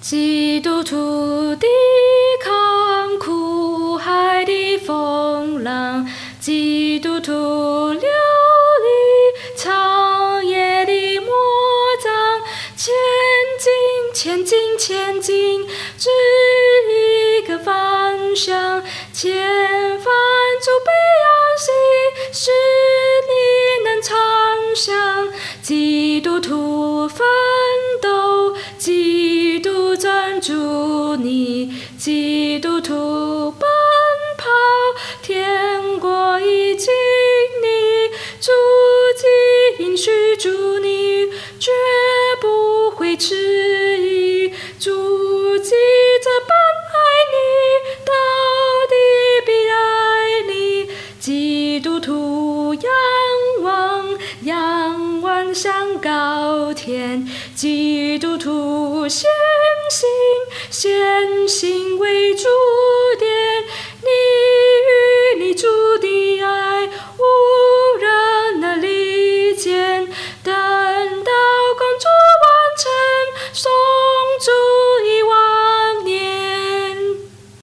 基督徒抵抗苦海的风浪，基督徒流离长夜的魔障，前进，前进，前进，只一个方向，前方主被安息，使你能畅想。基督徒奋斗，基督专注你，基督徒奔跑，天国已经你，主既应许住你，绝不会迟疑，主记着本爱你，到底必爱你。基督徒仰望，仰望向高天，基督徒献心，献心为主